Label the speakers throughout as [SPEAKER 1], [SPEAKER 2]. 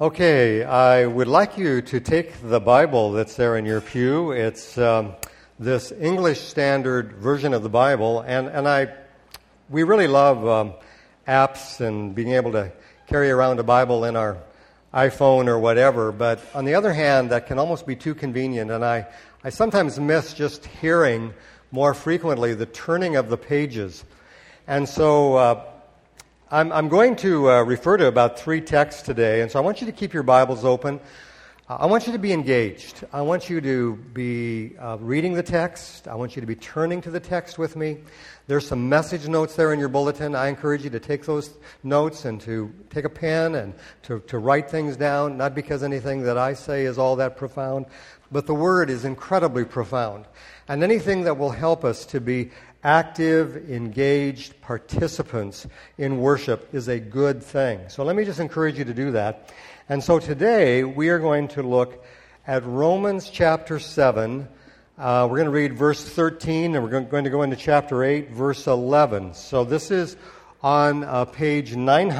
[SPEAKER 1] Okay, I would like you to take the Bible that's there in your pew. It's this English Standard Version of the Bible, and we really love apps and being able to carry around a Bible in our iPhone or whatever, but on the other hand, that can almost be too convenient, and I sometimes miss just hearing more frequently the turning of the pages. And so I'm going to refer to about 3 texts today, and so I want you to keep your Bibles open. I want you to be engaged. I want you to be reading the text. I want you to be turning to the text with me. There's some message notes there in your bulletin. I encourage you to take those notes and to take a pen and to write things down, not because anything that I say is all that profound, but the Word is incredibly profound. And anything that will help us to be active, engaged participants in worship is a good thing. So let me just encourage you to do that. And so today we are going to look at Romans chapter 7. We're going to read verse 13, and we're going to go into chapter 8, verse 11. So this is on page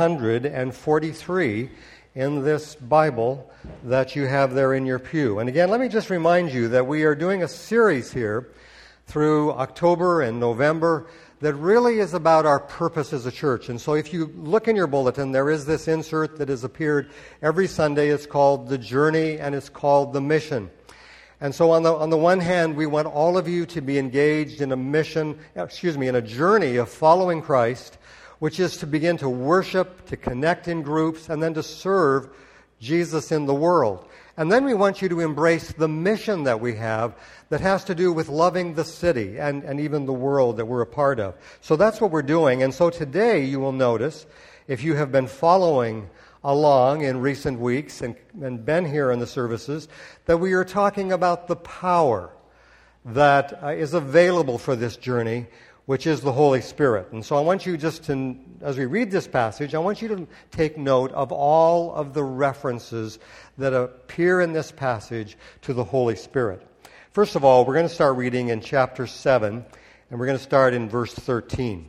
[SPEAKER 1] 943 in this Bible that you have there in your pew. And again, let me just remind you that we are doing a series here through October and November that really is about our purpose as a church. And so if you look in your bulletin, there is this insert that has appeared every Sunday. It's called The Journey, and it's called The Mission. And so on the one hand, we want all of you to be engaged in in a journey of following Christ, which is to begin to worship, to connect in groups, and then to serve Jesus in the world. And then we want you to embrace the mission that we have that has to do with loving the city and even the world that we're a part of. So that's what we're doing. And so today you will notice, if you have been following along in recent weeks and been here in the services, that we are talking about the power that is available for this journey, which is the Holy Spirit. And so I want you just to, as we read this passage, I want you to take note of all of the references that appear in this passage to the Holy Spirit. First of all, we're going to start reading in chapter 7, and we're going to start in verse 13.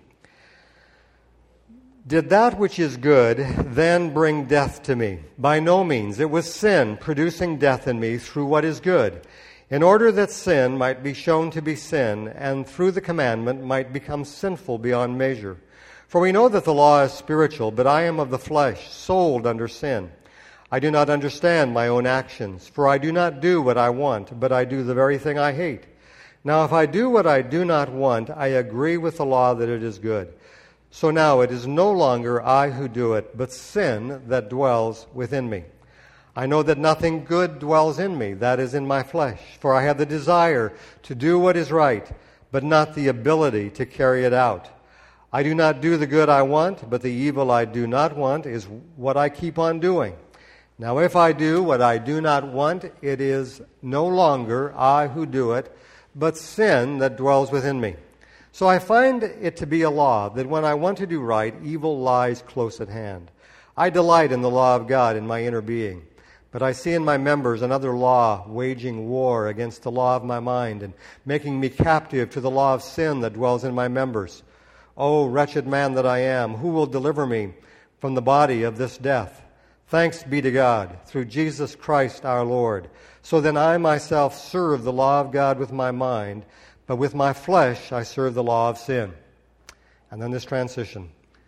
[SPEAKER 1] Did that which is good then bring death to me? By no means. It was sin producing death in me through what is good, in order that sin might be shown to be sin, and through the commandment might become sinful beyond measure. For we know that the law is spiritual, but I am of the flesh, sold under sin. I do not understand my own actions, for I do not do what I want, but I do the very thing I hate. Now if I do what I do not want, I agree with the law that it is good. So now it is no longer I who do it, but sin that dwells within me. I know that nothing good dwells in me, that is in my flesh, for I have the desire to do what is right, but not the ability to carry it out. I do not do the good I want, but the evil I do not want is what I keep on doing. Now if I do what I do not want, it is no longer I who do it, but sin that dwells within me. So I find it to be a law that when I want to do right, evil lies close at hand. I delight in the law of God in my inner being, but I see in my members another law waging war against the law of my mind and making me captive to the law of sin that dwells in my members. O wretched man that I am, who will deliver me from the body of this death? Thanks be to God, through Jesus Christ our Lord. So then I myself serve the law of God with my mind, but with my flesh I serve the law of sin. And then this transition.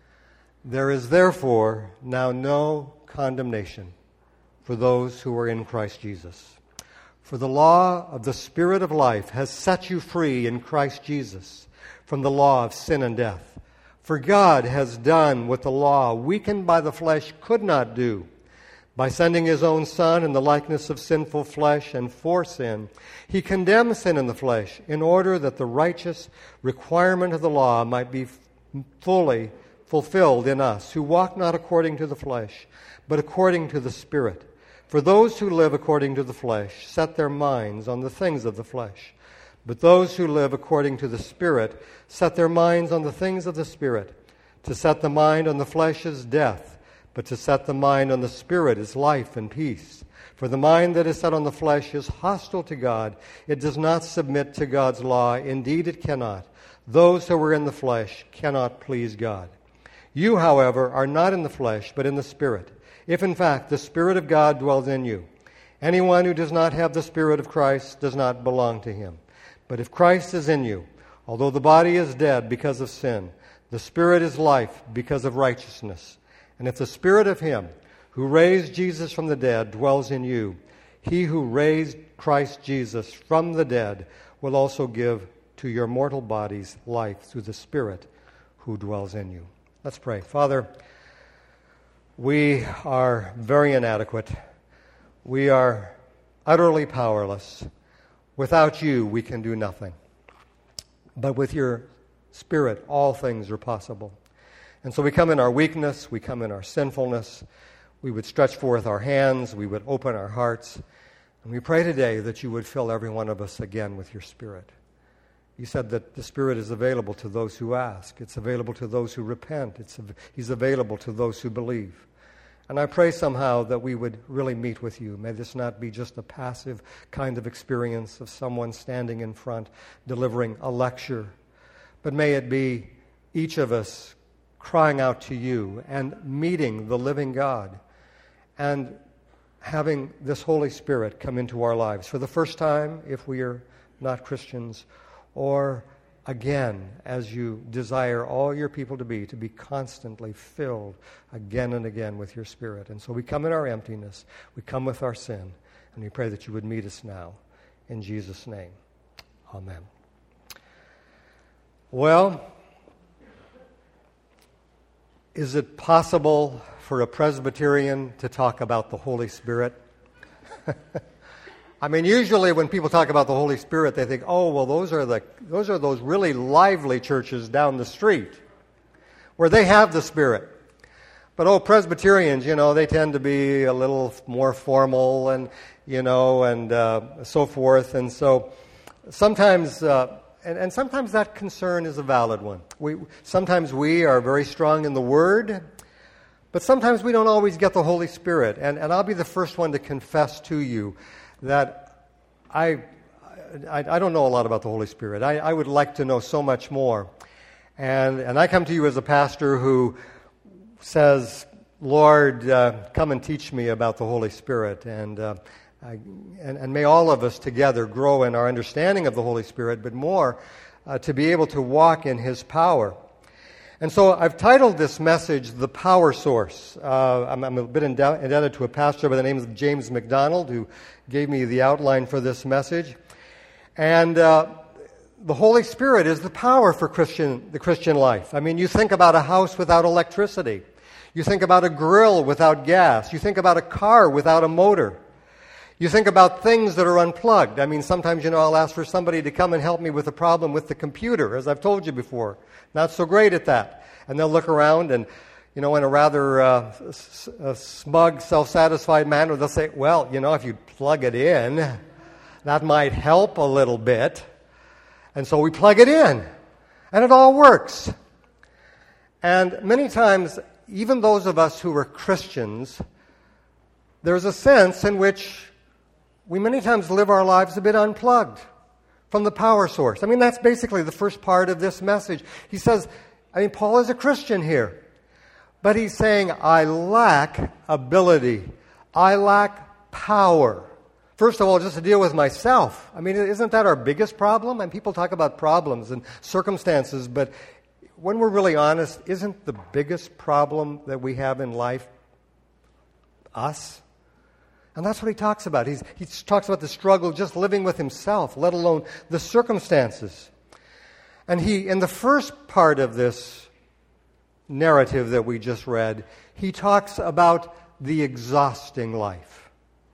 [SPEAKER 1] There is therefore now no condemnation for those who are in Christ Jesus. For the law of the Spirit of life has set you free in Christ Jesus from the law of sin and death. For God has done what the law, weakened by the flesh, could not do. By sending his own Son in the likeness of sinful flesh and for sin, he condemned sin in the flesh in order that the righteous requirement of the law might be fully fulfilled in us, who walk not according to the flesh, but according to the Spirit. For those who live according to the flesh set their minds on the things of the flesh, but those who live according to the Spirit set their minds on the things of the Spirit. To set the mind on the flesh is death, but to set the mind on the Spirit is life and peace. For the mind that is set on the flesh is hostile to God. It does not submit to God's law. Indeed, it cannot. Those who are in the flesh cannot please God. You, however, are not in the flesh, but in the Spirit, if in fact the Spirit of God dwells in you. Anyone who does not have the Spirit of Christ does not belong to him. But if Christ is in you, although the body is dead because of sin, the Spirit is life because of righteousness. And if the Spirit of him who raised Jesus from the dead dwells in you, he who raised Christ Jesus from the dead will also give to your mortal bodies life through the Spirit who dwells in you. Let's pray. Father, we are very inadequate. We are utterly powerless. Without you, we can do nothing. But with your Spirit, all things are possible. And so we come in our weakness, we come in our sinfulness. We would stretch forth our hands, we would open our hearts. And we pray today that you would fill every one of us again with your Spirit. You said that the Spirit is available to those who ask. It's available to those who repent. He's available to those who believe. And I pray somehow that we would really meet with you. May this not be just a passive kind of experience of someone standing in front delivering a lecture, but may it be each of us crying out to you and meeting the living God and having this Holy Spirit come into our lives for the first time if we are not Christians, or again, as you desire all your people to be constantly filled again and again with your Spirit. And so we come in our emptiness, we come with our sin, and we pray that you would meet us now. In Jesus' name, amen. Well, is it possible for a Presbyterian to talk about the Holy Spirit? I mean, usually when people talk about the Holy Spirit, they think, oh, well, those are those really lively churches down the street where they have the Spirit. But, Presbyterians, they tend to be a little more formal and so forth. And so sometimes, and sometimes that concern is a valid one. Sometimes we are very strong in the Word, but sometimes we don't always get the Holy Spirit. And I'll be the first one to confess to you that I don't know a lot about the Holy Spirit. I would like to know so much more. And I come to you as a pastor who says, Lord, come and teach me about the Holy Spirit. And may all of us together grow in our understanding of the Holy Spirit, but more to be able to walk in His power. And so I've titled this message, The Power Source. I'm a bit indebted to a pastor by the name of James MacDonald, who gave me the outline for this message. And the Holy Spirit is the power for the Christian life. I mean, you think about a house without electricity. You think about a grill without gas. You think about a car without a motor. You think about things that are unplugged. I mean, sometimes, I'll ask for somebody to come and help me with a problem with the computer, as I've told you before. Not so great at that. And they'll look around and, in a rather smug, self-satisfied manner, they'll say, well, if you plug it in, that might help a little bit. And so we plug it in, and it all works. And many times, even those of us who are Christians, there's a sense in which we many times live our lives a bit unplugged from the power source. I mean, that's basically the first part of this message. He says, Paul is a Christian here, but he's saying, I lack ability. I lack power. First of all, just to deal with myself. I mean, isn't that our biggest problem? And people talk about problems and circumstances, but when we're really honest, isn't the biggest problem that we have in life us? And that's what he talks about. He talks about the struggle just living with himself, let alone the circumstances. And in the first part of this narrative that we just read, he talks about the exhausting life.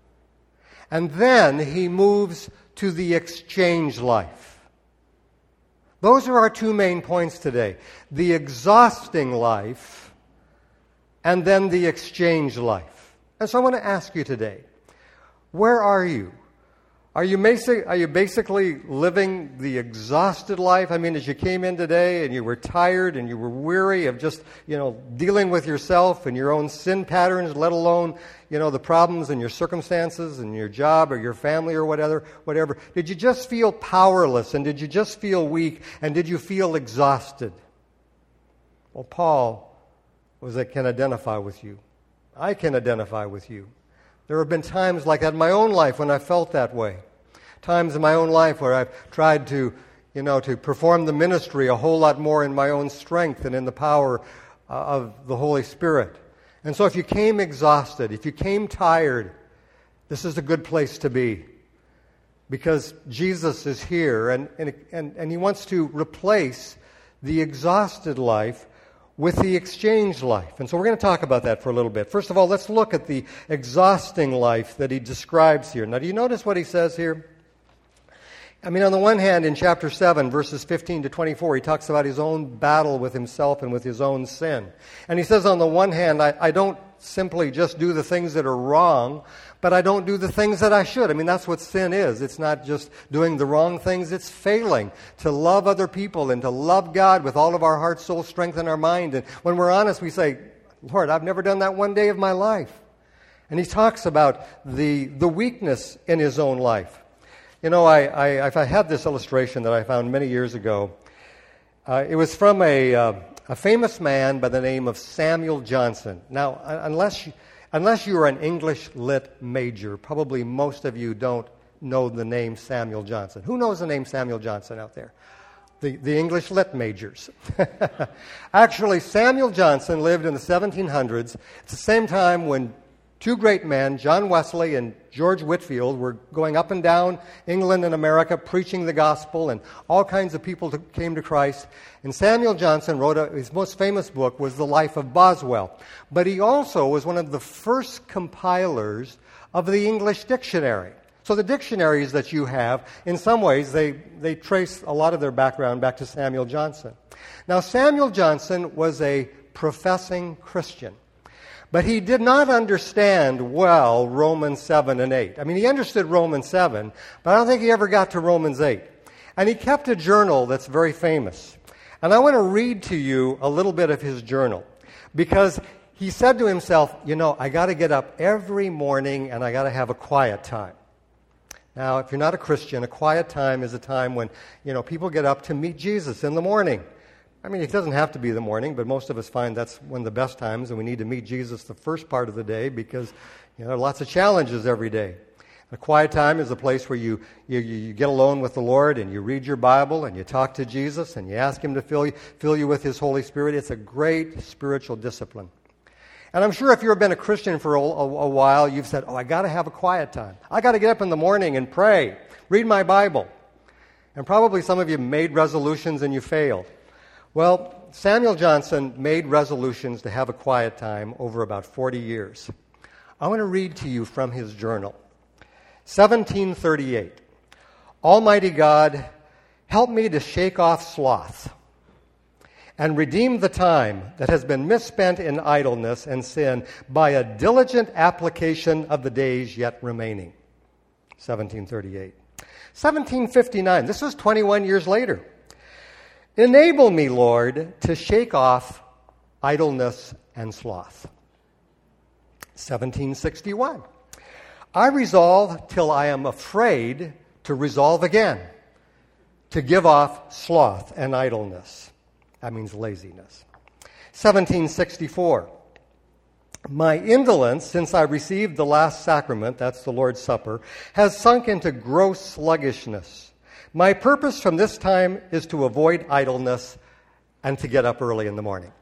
[SPEAKER 1] And then he moves to the exchange life. Those are our two main points today. The exhausting life and then the exchange life. And so I want to ask you today, where are you? Are you basically living the exhausted life? I mean, as you came in today and you were tired and you were weary of just, dealing with yourself and your own sin patterns, let alone, the problems and your circumstances and your job or your family or whatever. Did you just feel powerless, and did you just feel weak, and did you feel exhausted? Well, Paul can identify with you. I can identify with you. There have been times like that in my own life when I felt that way. Times in my own life where I've tried to perform the ministry a whole lot more in my own strength and in the power of the Holy Spirit. And so if you came exhausted, if you came tired, this is a good place to be. Because Jesus is here and He wants to replace the exhausted life with the exchange life. And so we're going to talk about that for a little bit. First of all, let's look at the exhausting life that He describes here. Now, do you notice what He says here? I mean, on the one hand, in chapter 7, verses 15 to 24, He talks about His own battle with Himself and with His own sin. And He says, on the one hand, I don't simply just do the things that are wrong, but I don't do the things that I should. I mean, that's what sin is. It's not just doing the wrong things. It's failing to love other people and to love God with all of our heart, soul, strength, and our mind. And when we're honest, we say, Lord, I've never done that one day of my life. And He talks about the weakness in His own life. You know, I had this illustration that I found many years ago. It was from a famous man by the name of Samuel Johnson. Now, unless you are an English lit major, probably most of you don't know the name Samuel Johnson. Who knows the name Samuel Johnson out there? The English lit majors. Actually, Samuel Johnson lived in the 1700s. It's the same time when two great men, John Wesley and George Whitefield, were going up and down England and America preaching the gospel, and all kinds of people came to Christ. And Samuel Johnson wrote his most famous book was The Life of Boswell. But he also was one of the first compilers of the English dictionary. So the dictionaries that you have, in some ways, they trace a lot of their background back to Samuel Johnson. Now, Samuel Johnson was a professing Christian. But he did not understand well Romans 7 and 8. I mean, he understood Romans 7, but I don't think he ever got to Romans 8. And he kept a journal that's very famous. And I want to read to you a little bit of his journal. Because he said to himself, I got to get up every morning and I got to have a quiet time. Now, if you're not a Christian, a quiet time is a time when, people get up to meet Jesus in the morning. I mean, it doesn't have to be the morning, but most of us find that's one of the best times, and we need to meet Jesus the first part of the day because there are lots of challenges every day. A quiet time is a place where you get alone with the Lord and you read your Bible and you talk to Jesus and you ask Him to fill you with His Holy Spirit. It's a great spiritual discipline. And I'm sure if you've been a Christian for a while, you've said, I got to have a quiet time. I got to get up in the morning and pray, read my Bible. And probably some of you made resolutions and you failed. Well, Samuel Johnson made resolutions to have a quiet time over about 40 years. I want to read to you from his journal. 1738. Almighty God, help me to shake off sloth and redeem the time that has been misspent in idleness and sin by a diligent application of the days yet remaining. 1738. 1759. This was 21 years later. Enable me, Lord, to shake off idleness and sloth. 1761. I resolve till I am afraid to resolve again, to give off sloth and idleness. That means laziness. 1764. My indolence, since I received the last sacrament, that's the Lord's Supper, has sunk into gross sluggishness. My purpose from this time is to avoid idleness and to get up early in the morning.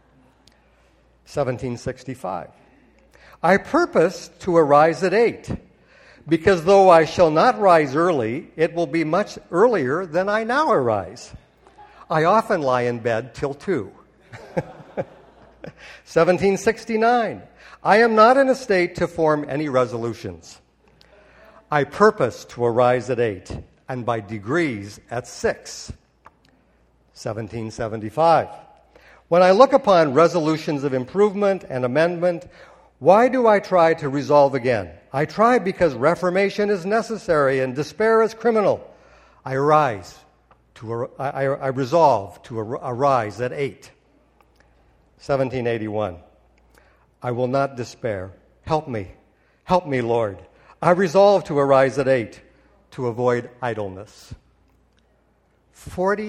[SPEAKER 1] 1765. I purpose to arise at 8, because though I shall not rise early, it will be much earlier than I now arise. I often lie in bed till 2. 1769. I am not in a state to form any resolutions. I purpose to arise at 8, and by degrees at 6. 1775. When I look upon resolutions of improvement and amendment, why do I try to resolve again? I try because reformation is necessary and despair is criminal. I resolve to arise at 8. 1781. I will not despair. Help me, Lord. I resolve to arise at 8 to avoid idleness.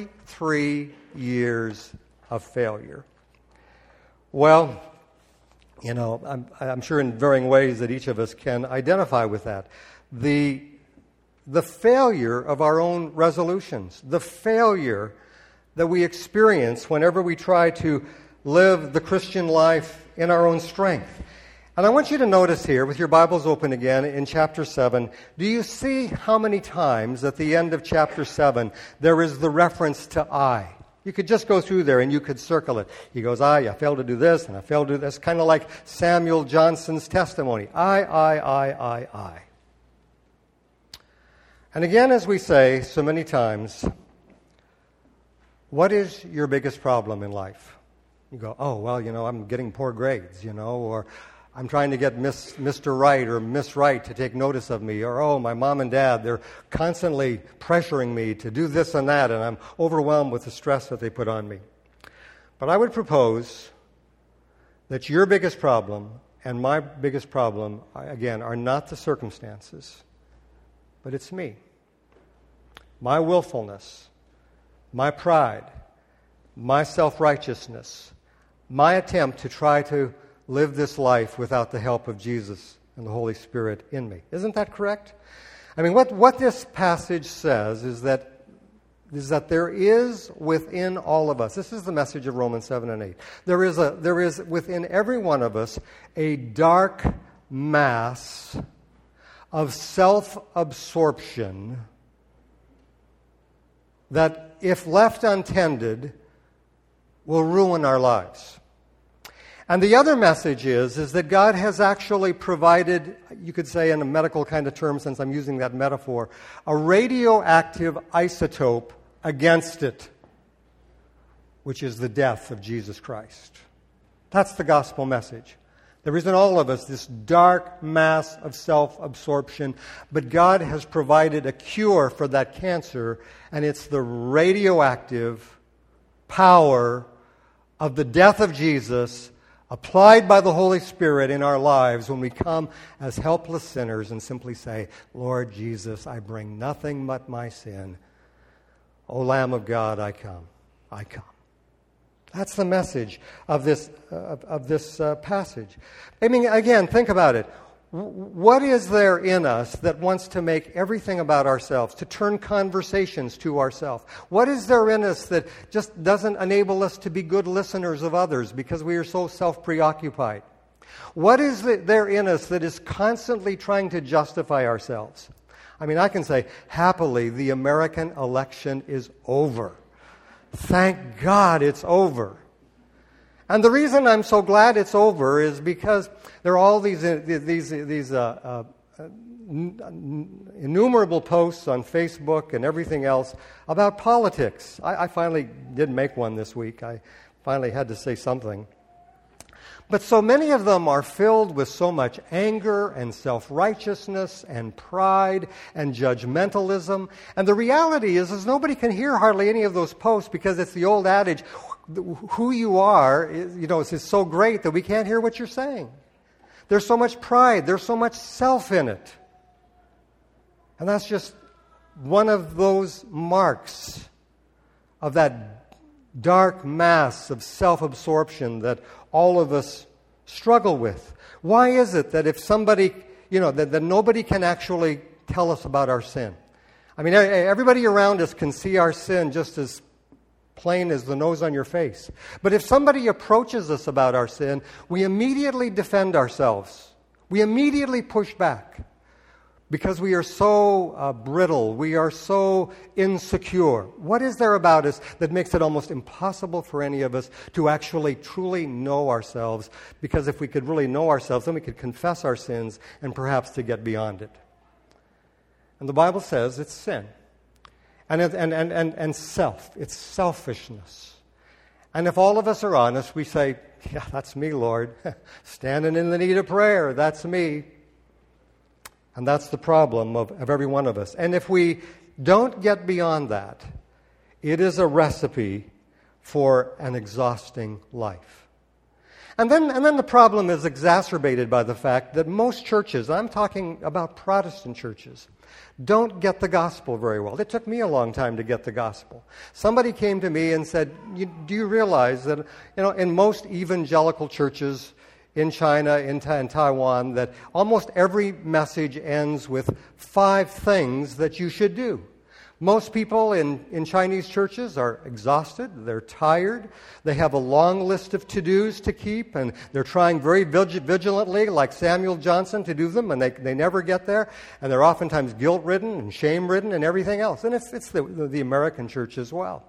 [SPEAKER 1] 43 years of failure. Well, I'm sure in varying ways that each of us can identify with that. The failure of our own resolutions, the failure that we experience whenever we try to live the Christian life in our own strength. And I want you to notice here, with your Bibles open again, in chapter 7, do you see how many times at the end of chapter 7 there is the reference to I? You could just go through there and you could circle it. He goes, I failed to do this, and I failed to do this. Kind of like Samuel Johnson's testimony. I. And again, as we say so many times, what is your biggest problem in life? You go, I'm getting poor grades, or I'm trying to get Mr. Right or Miss Right to take notice of me, or, my mom and dad, they're constantly pressuring me to do this and that, and I'm overwhelmed with the stress that they put on me. But I would propose that your biggest problem and my biggest problem, again, are not the circumstances, but it's me. My willfulness, my pride, my self-righteousness, my attempt to try to live this life without the help of Jesus and the Holy Spirit in me. Isn't that correct? I mean, what this passage says is that there is within all of us, this is the message of Romans 7 and 8, there is within every one of us a dark mass of self-absorption that, if left untended, will ruin our lives. And the other message is that God has actually provided, you could say in a medical kind of term, since I'm using that metaphor, a radioactive isotope against it, which is the death of Jesus Christ. That's the gospel message. There is in all of us this dark mass of self-absorption, but God has provided a cure for that cancer, and it's the radioactive power of the death of Jesus applied by the Holy Spirit in our lives when we come as helpless sinners and simply say, Lord Jesus, I bring nothing but my sin. O Lamb of God, I come. I come. That's the message of this passage. I mean, again, think about it. What is there in us that wants to make everything about ourselves, to turn conversations to ourselves? What is there in us that just doesn't enable us to be good listeners of others because we are so self-preoccupied? What is there in us that is constantly trying to justify ourselves? I mean, I can say, happily, the American election is over. Thank God it's over. And the reason I'm so glad it's over is because there are all these innumerable posts on Facebook and everything else about politics. I finally did make one this week. I finally had to say something. But so many of them are filled with so much anger and self-righteousness and pride and judgmentalism. And the reality is nobody can hear hardly any of those posts because it's the old adage, who you are, is so great that we can't hear what you're saying. There's so much pride. There's so much self in it. And that's just one of those marks of that dark mass of self-absorption that all of us struggle with. Why is it that if somebody, that nobody can actually tell us about our sin? I mean, everybody around us can see our sin just as plain as the nose on your face. But if somebody approaches us about our sin, we immediately defend ourselves. We immediately push back because we are so brittle. We are so insecure. What is there about us that makes it almost impossible for any of us to actually truly know ourselves? Because if we could really know ourselves, then we could confess our sins and perhaps to get beyond it. And the Bible says it's sin. And self. It's selfishness. And if all of us are honest, we say, yeah, that's me, Lord. Standing in the need of prayer, that's me. And that's the problem of every one of us. And if we don't get beyond that, it is a recipe for an exhausting life. And then the problem is exacerbated by the fact that most churches, I'm talking about Protestant churches, don't get the gospel very well. It took me a long time to get the gospel. Somebody came to me and said, do you realize that, in most evangelical churches in China, in Taiwan, that almost every message ends with 5 things that you should do. Most people in Chinese churches are exhausted, they're tired, they have a long list of to-dos to keep, and they're trying very vigilantly, like Samuel Johnson, to do them, and they never get there, and they're oftentimes guilt-ridden and shame-ridden and everything else. And it's the American church as well.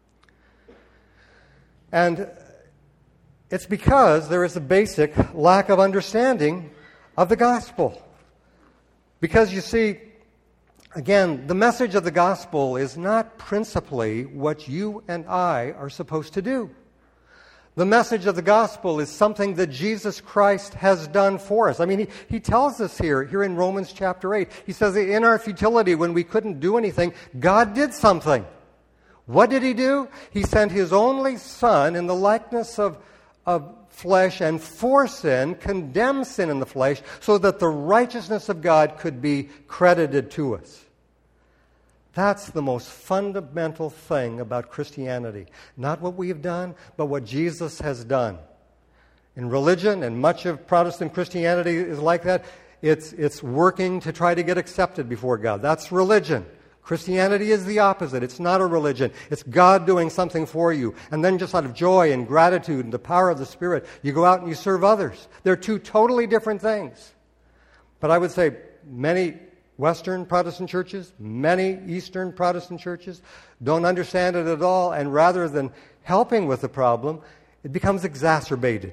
[SPEAKER 1] And it's because there is a basic lack of understanding of the gospel. Because you see, again, the message of the gospel is not principally what you and I are supposed to do. The message of the gospel is something that Jesus Christ has done for us. I mean, he tells us here in Romans chapter 8, he says that in our futility, when we couldn't do anything, God did something. What did he do? He sent his only Son in the likeness of flesh, and for sin, condemned sin in the flesh, so that the righteousness of God could be credited to us. That's the most fundamental thing about Christianity. Not what we have done, but what Jesus has done. In religion, and much of Protestant Christianity is like that, it's working to try to get accepted before God. That's religion. Christianity is the opposite. It's not a religion. It's God doing something for you. And then just out of joy and gratitude and the power of the Spirit, you go out and you serve others. They're 2 totally different things. But I would say many Western Protestant churches, many Eastern Protestant churches don't understand it at all, and rather than helping with the problem, it becomes exacerbated.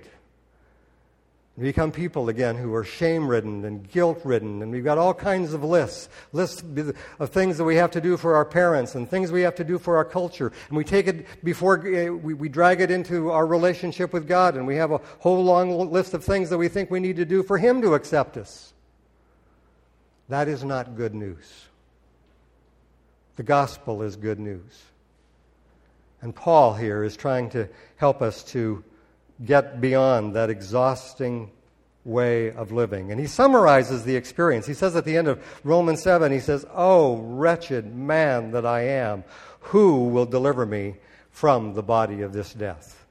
[SPEAKER 1] We become people, again, who are shame-ridden and guilt-ridden, and we've got all kinds of lists of things that we have to do for our parents and things we have to do for our culture, and we take it before we drag it into our relationship with God, and we have a whole long list of things that we think we need to do for Him to accept us. That is not good news. The gospel is good news. And Paul here is trying to help us to get beyond that exhausting way of living. And he summarizes the experience. He says at the end of Romans 7, he says, "Oh, wretched man that I am, who will deliver me from the body of this death?"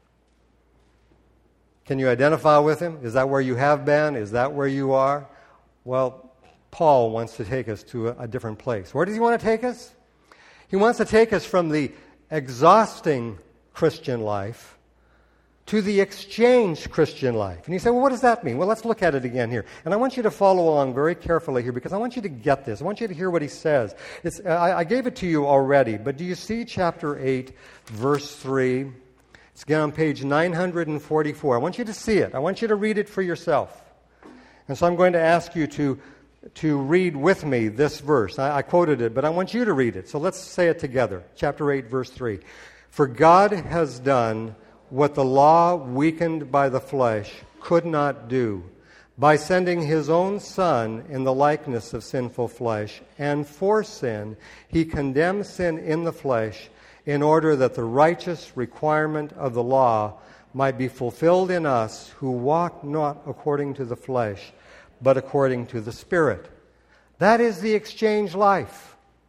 [SPEAKER 1] Can you identify with him? Is that where you have been? Is that where you are? Well, Paul wants to take us to a different place. Where does he want to take us? He wants to take us from the exhausting Christian life to the exchange Christian life. And you say, well, what does that mean? Well, let's look at it again here. And I want you to follow along very carefully here, because I want you to get this. I want you to hear what he says. I gave it to you already, but do you see chapter 8, verse 3? It's again on page 944. I want you to see it. I want you to read it for yourself. And so I'm going to ask you to read with me this verse. I quoted it, but I want you to read it. So let's say it together. Chapter 8, verse 3. "For God has done what the law, weakened by the flesh, could not do, by sending his own Son in the likeness of sinful flesh, and for sin, he condemned sin in the flesh, in order that the righteous requirement of the law might be fulfilled in us who walk not according to the flesh, but according to the Spirit." That is the exchange life.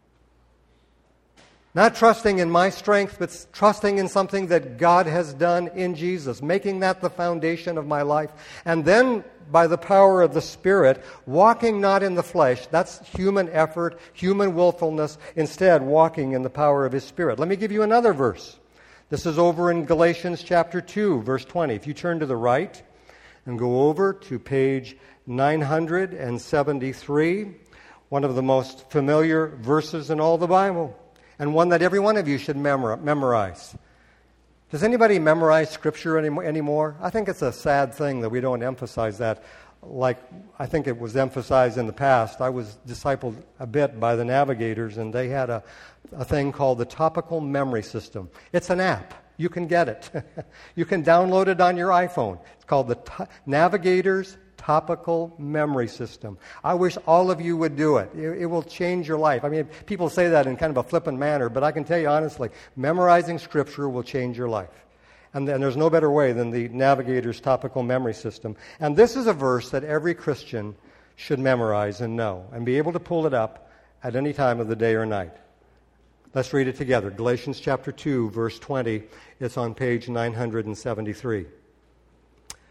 [SPEAKER 1] Not trusting in my strength, but trusting in something that God has done in Jesus, making that the foundation of my life. And then, by the power of the Spirit, walking not in the flesh. That's human effort, human willfulness. Instead, walking in the power of His Spirit. Let me give you another verse. This is over in Galatians chapter 2, verse 20. If you turn to the right and go over to page 973, one of the most familiar verses in all the Bible, and one that every one of you should memorize. Does anybody memorize Scripture anymore? I think it's a sad thing that we don't emphasize that like I think it was emphasized in the past. I was discipled a bit by the Navigators, and they had a thing called the Topical Memory System. It's an app. You can get it. You can download it on your iPhone. It's called the Navigators Topical Memory System. I wish all of you would do it. It will change your life. I mean, people say that in kind of a flippant manner, but I can tell you honestly, memorizing Scripture will change your life. And there's no better way than the Navigator's Topical Memory System. And this is a verse that every Christian should memorize and know, and be able to pull it up at any time of the day or night. Let's read it together. Galatians chapter 2, verse 20. It's on page 973.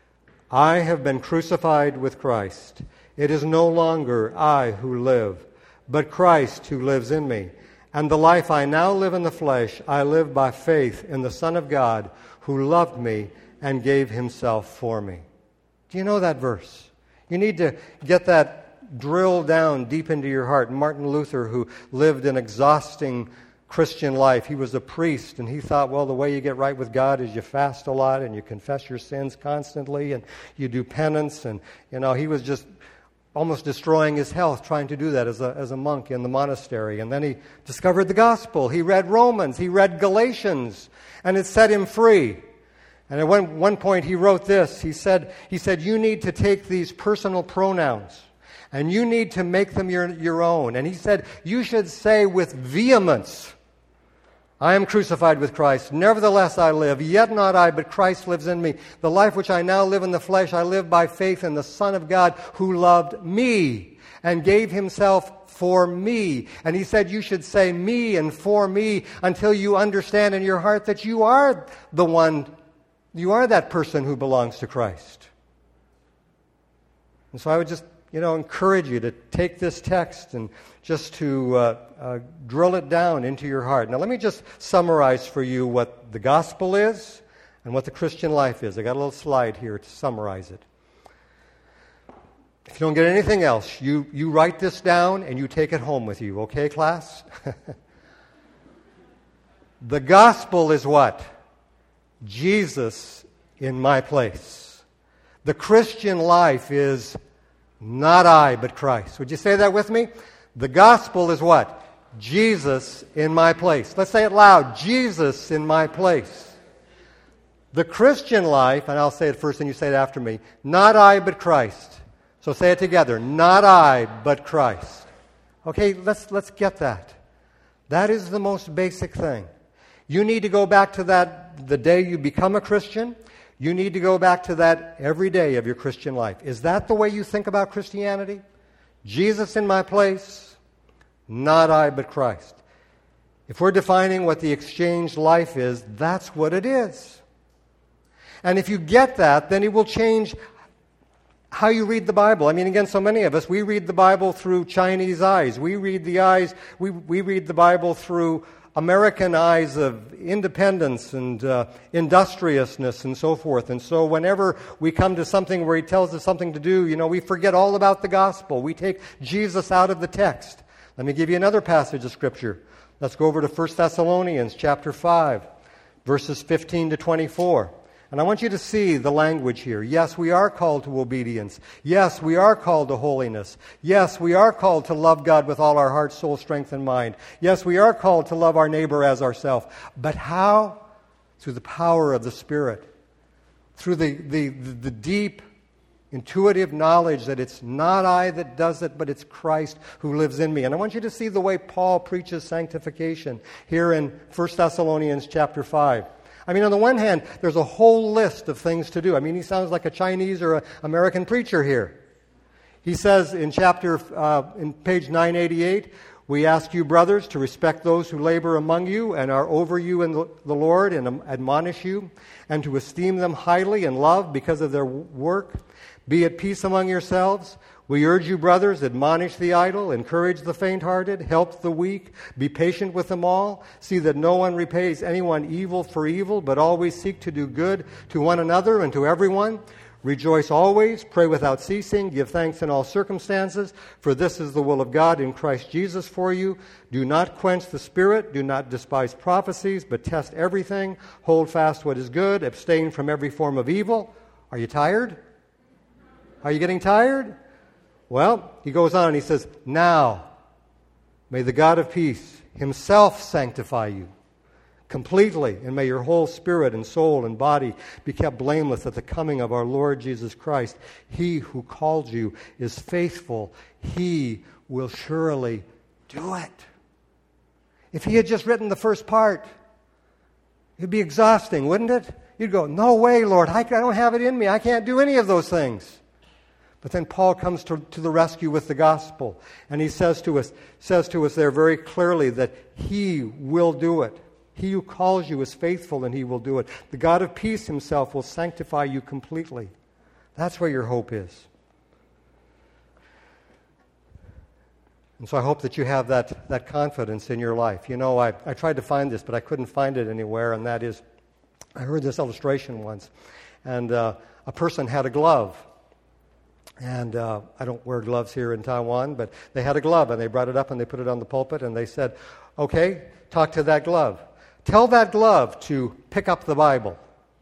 [SPEAKER 1] I have been crucified with Christ. It is no longer I who live, but Christ who lives in me. And the life I now live in the flesh, I live by faith in the Son of God, who loved me and gave himself for me. Do you know that verse? You need to get that drilled down deep into your heart. Martin Luther, who lived an exhausting Christian life, he was a priest, and he thought, well, the way you get right with God is you fast a lot and you confess your sins constantly and you do penance. And, he was just almost destroying his health trying to do that as a monk in the monastery. And then he discovered the gospel. He read Romans. He read Galatians, and it set him free. And at one point he wrote this. He said, you need to take these personal pronouns and you need to make them your own. And he said, you should say with vehemence, I am crucified with Christ. Nevertheless I live, yet not I, but Christ lives in me. The life which I now live in the flesh, I live by faith in the Son of God who loved me and gave himself for me. And he said you should say me and for me until you understand in your heart that you are the one, you are that person who belongs to Christ. And so I would just encourage you to take this text and just to drill it down into your heart. Now, let me just summarize for you what the gospel is and what the Christian life is. I got a little slide here to summarize it. If you don't get anything else, you write this down and you take it home with you. Okay, class? The gospel is what? Jesus in my place. The Christian life is not I, but Christ. Would you say that with me? The gospel is what? Jesus in my place. Let's say it loud. Jesus in my place. The Christian life, and I'll say it first and you say it after me, not I, but Christ. So say it together. Not I, but Christ. Okay, let's get that. That is the most basic thing. You need to go back to that the day you become a Christian. You need to go back to that every day of your Christian life. Is that the way you think about Christianity? Jesus in my place, not I, but Christ. If we're defining what the exchanged life is, that's what it is. And if you get that, then it will change how you read the Bible. I mean, again, so many of us, we read the Bible through Chinese eyes. We read we read the Bible through American eyes of independence and industriousness and so forth. And so whenever we come to something where he tells us something to do, we forget all about the gospel. We take Jesus out of the text. Let me give you another passage of Scripture. Let's go over to 1 Thessalonians chapter 5, verses 15 to 24. And I want you to see the language here. Yes, we are called to obedience. Yes, we are called to holiness. Yes, we are called to love God with all our heart, soul, strength, and mind. Yes, we are called to love our neighbor as ourselves. But how? Through the power of the Spirit. Through the deep, intuitive knowledge that it's not I that does it, but it's Christ who lives in me. And I want you to see the way Paul preaches sanctification here in 1 Thessalonians chapter 5. I mean, on the one hand, there's a whole list of things to do. I mean, he sounds like a Chinese or an American preacher here. He says in in page 988, we ask you, brothers, to respect those who labor among you and are over you in the Lord and admonish you, and to esteem them highly in love because of their work. Be at peace among yourselves. We urge you, brothers, admonish the idle, encourage the faint-hearted, help the weak, be patient with them all. See that no one repays anyone evil for evil, but always seek to do good to one another and to everyone. Rejoice always, pray without ceasing, give thanks in all circumstances, for this is the will of God in Christ Jesus for you. Do not quench the Spirit, do not despise prophecies, but test everything. Hold fast what is good, abstain from every form of evil. Are you tired? Are you getting tired? Well, he goes on and he says, now, may the God of peace himself sanctify you completely, and may your whole spirit and soul and body be kept blameless at the coming of our Lord Jesus Christ. He who called you is faithful. He will surely do it. If he had just written the first part, it'd be exhausting, wouldn't it? You'd go, no way, Lord, I don't have it in me. I can't do any of those things. But then Paul comes to the rescue with the gospel. And he says to us there very clearly that he will do it. He who calls you is faithful and he will do it. The God of peace himself will sanctify you completely. That's where your hope is. And so I hope that you have that confidence in your life. You know, I tried to find this, but I couldn't find it anywhere, and that is, I heard this illustration once, and a person had a glove. And I don't wear gloves here in Taiwan, but they had a glove, and they brought it up, and they put it on the pulpit, and they said, okay, talk to that glove. Tell that glove to pick up the Bible.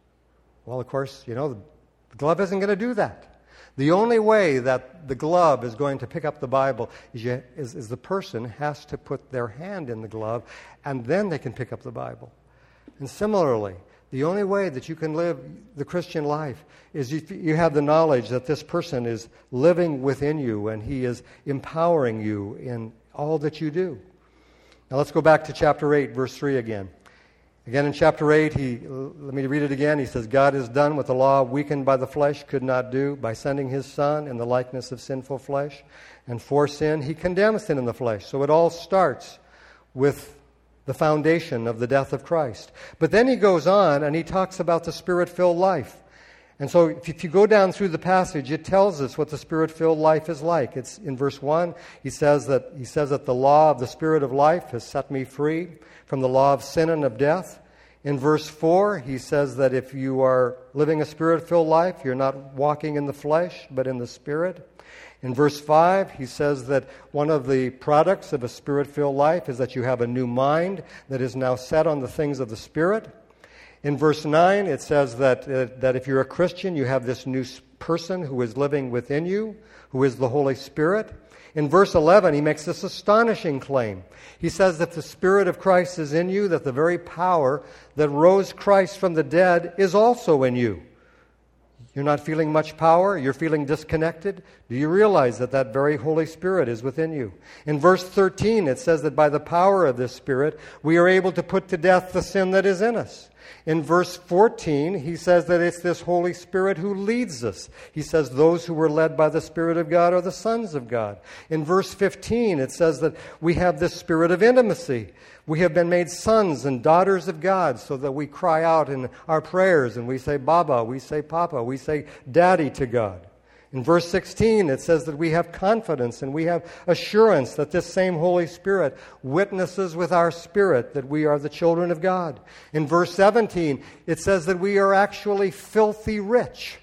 [SPEAKER 1] Well, of course, you know, the glove isn't going to do that. The only way that the glove is going to pick up the Bible is the person has to put their hand in the glove, and then they can pick up the Bible. And similarly, the only way that you can live the Christian life is you have the knowledge that this person is living within you, and he is empowering you in all that you do. Now let's go back to chapter 8, verse 3 again. Again in chapter 8, let me read it again. He says, God is done what the law, weakened by the flesh, could not do, by sending his Son in the likeness of sinful flesh. And for sin, he condemns sin in the flesh. So it all starts with the foundation of the death of Christ. But then he goes on and he talks about the Spirit-filled life. And so if you go down through the passage, it tells us what the Spirit-filled life is like. It's in verse 1, he says that the law of the Spirit of life has set me free from the law of sin and of death. In verse 4, he says that if you are living a Spirit-filled life, you're not walking in the flesh, but in the Spirit. In verse 5, he says that one of the products of a Spirit-filled life is that you have a new mind that is now set on the things of the Spirit. In verse 9, it says that if you're a Christian, you have this new person who is living within you, who is the Holy Spirit. In verse 11, he makes this astonishing claim. He says that the Spirit of Christ is in you, that the very power that rose Christ from the dead is also in you. You're not feeling much power? You're feeling disconnected? Do you realize that that very Holy Spirit is within you? In verse 13, it says that by the power of this Spirit, we are able to put to death the sin that is in us. In verse 14, he says that it's this Holy Spirit who leads us. He says those who were led by the Spirit of God are the sons of God. In verse 15, it says that we have this spirit of intimacy. We have been made sons and daughters of God so that we cry out in our prayers and we say Baba, we say Papa, we say Daddy to God. In verse 16, it says that we have confidence and we have assurance that this same Holy Spirit witnesses with our spirit that we are the children of God. In verse 17, it says that we are actually filthy rich.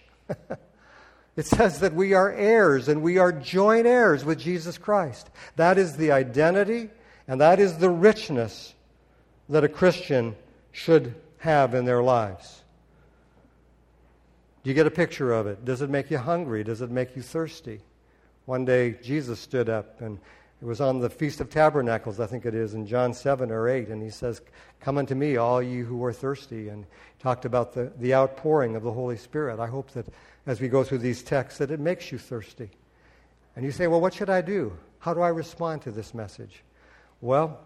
[SPEAKER 1] It says that we are heirs and we are joint heirs with Jesus Christ. That is the identity and that is the richness that a Christian should have in their lives. Do you get a picture of it? Does it make you hungry? Does it make you thirsty? One day, Jesus stood up, and it was on the Feast of Tabernacles, I think it is, in John 7 or 8, and he says, "Come unto me, all you who are thirsty," and talked about the outpouring of the Holy Spirit. I hope that as we go through these texts that it makes you thirsty. And you say, well, what should I do? How do I respond to this message? Well,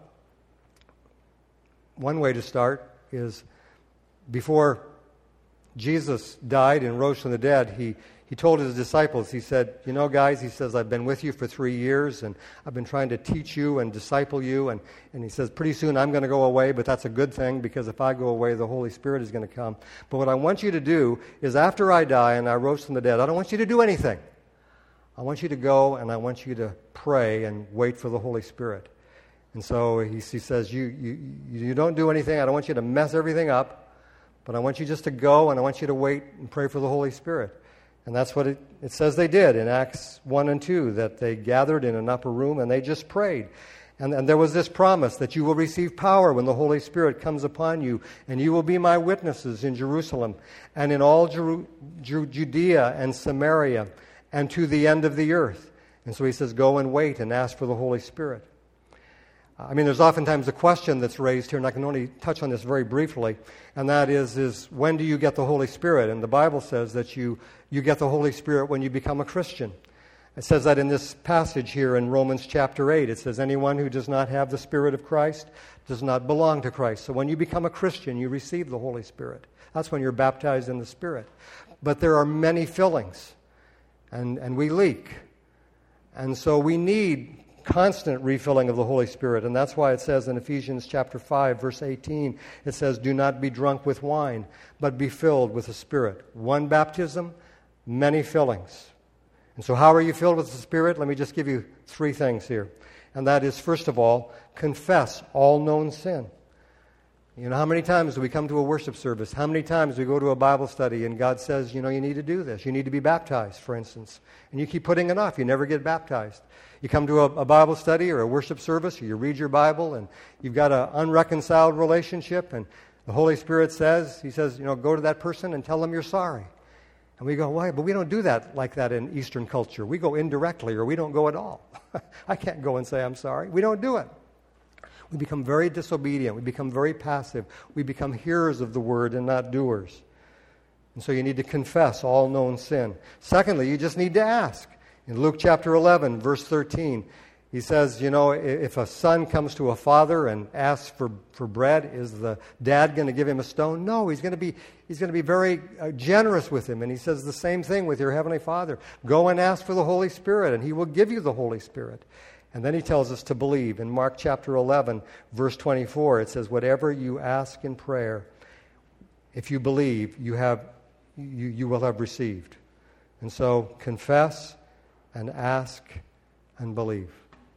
[SPEAKER 1] one way to start is before Jesus died and rose from the dead, he told his disciples, he said, you know, guys, he says, I've been with you for 3 years, and I've been trying to teach you and disciple you, and he says, pretty soon I'm going to go away, but that's a good thing, because if I go away, the Holy Spirit is going to come. But what I want you to do is after I die and I rose from the dead, I don't want you to do anything. I want you to go and I want you to pray and wait for the Holy Spirit. And so he says, you don't do anything. I don't want you to mess everything up. But I want you just to go, and I want you to wait and pray for the Holy Spirit. And that's what it says they did in Acts 1 and 2, that they gathered in an upper room and they just prayed. And there was this promise that you will receive power when the Holy Spirit comes upon you, and you will be my witnesses in Jerusalem and in all Judea and Samaria and to the end of the earth. And so he says, go and wait and ask for the Holy Spirit. I mean, there's oftentimes a question that's raised here, and I can only touch on this very briefly, and that is when do you get the Holy Spirit? And the Bible says that you get the Holy Spirit when you become a Christian. It says that in this passage here in Romans chapter 8. It says, anyone who does not have the Spirit of Christ does not belong to Christ. So when you become a Christian, you receive the Holy Spirit. That's when you're baptized in the Spirit. But there are many fillings, and we leak. And so we need constant refilling of the Holy Spirit. And that's why it says in Ephesians chapter 5, verse 18, it says, do not be drunk with wine, but be filled with the Spirit. One baptism, many fillings. And so how are you filled with the Spirit? Let me just give you 3 things here. And that is, first of all, confess all known sin. You know, how many times do we come to a worship service? How many times do we go to a Bible study and God says, you know, you need to do this. You need to be baptized, for instance. And you keep putting it off. You never get baptized. You come to a Bible study or a worship service, or you read your Bible, and you've got an unreconciled relationship, and the Holy Spirit says, He says, you know, go to that person and tell them you're sorry. And we go, why? But we don't do that like that in Eastern culture. We go indirectly, or we don't go at all. I can't go and say I'm sorry. We don't do it. We become very disobedient. We become very passive. We become hearers of the word and not doers. And so you need to confess all known sin. Secondly, you just need to ask. In Luke chapter 11, verse 13, he says, you know, if a son comes to a father and asks for bread, is the dad going to give him a stone? No, he's going to be very generous with him. And he says the same thing with your heavenly Father. Go and ask for the Holy Spirit, and He will give you the Holy Spirit. And then he tells us to believe. In Mark chapter 11, verse 24, it says, whatever you ask in prayer, if you believe, you will have received. And so confess and ask and believe.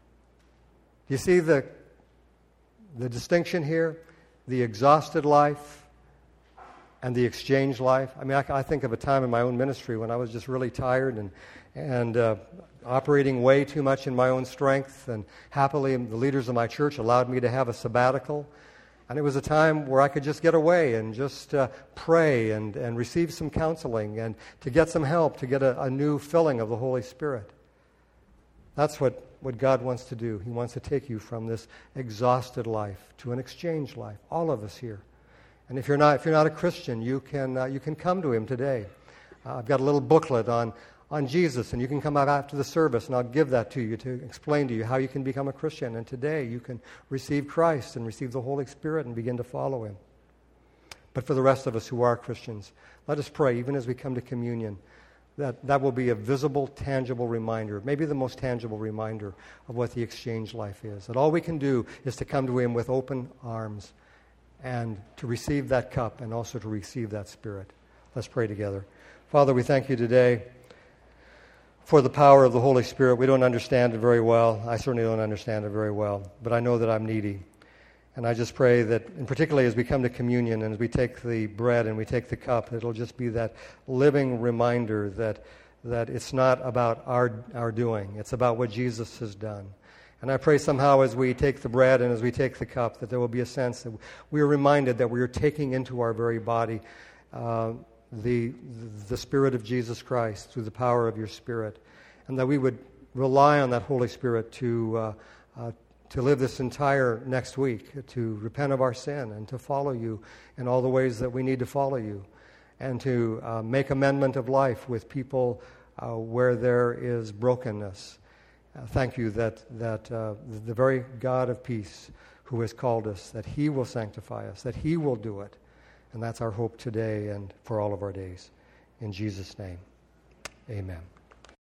[SPEAKER 1] You see the distinction here? The exhausted life and the exchange life. I mean, I think of a time in my own ministry when I was just really tired and operating way too much in my own strength, and happily the leaders of my church allowed me to have a sabbatical. And it was a time where I could just get away and just pray and receive some counseling and to get some help, to get a new filling of the Holy Spirit. That's what God wants to do. He wants to take you from this exhausted life to an exchange life. All of us here. And if you're not a Christian, you can come to Him today. I've got a little booklet on Jesus, and you can come out after the service, and I'll give that to you to explain to you how you can become a Christian. And today you can receive Christ and receive the Holy Spirit and begin to follow Him. But for the rest of us who are Christians, let us pray, even as we come to communion, that will be a visible, tangible reminder, maybe the most tangible reminder of what the exchange life is. That all we can do is to come to Him with open arms and to receive that cup and also to receive that Spirit. Let's pray together. Father, we thank You today for the power of the Holy Spirit. We don't understand it very well. I certainly don't understand it very well, but I know that I'm needy. And I just pray that, and particularly as we come to communion and as we take the bread and we take the cup, it'll just be that living reminder that it's not about our doing. It's about what Jesus has done. And I pray somehow as we take the bread and as we take the cup that there will be a sense that we are reminded that we are taking into our very body the Spirit of Jesus Christ through the power of Your Spirit, and that we would rely on that Holy Spirit to live this entire next week, to repent of our sin and to follow You in all the ways that we need to follow You, and to make amendment of life with people where there is brokenness. Thank You that the very God of peace who has called us, that He will sanctify us, that He will do it. And that's our hope today and for all of our days. In Jesus' name, amen.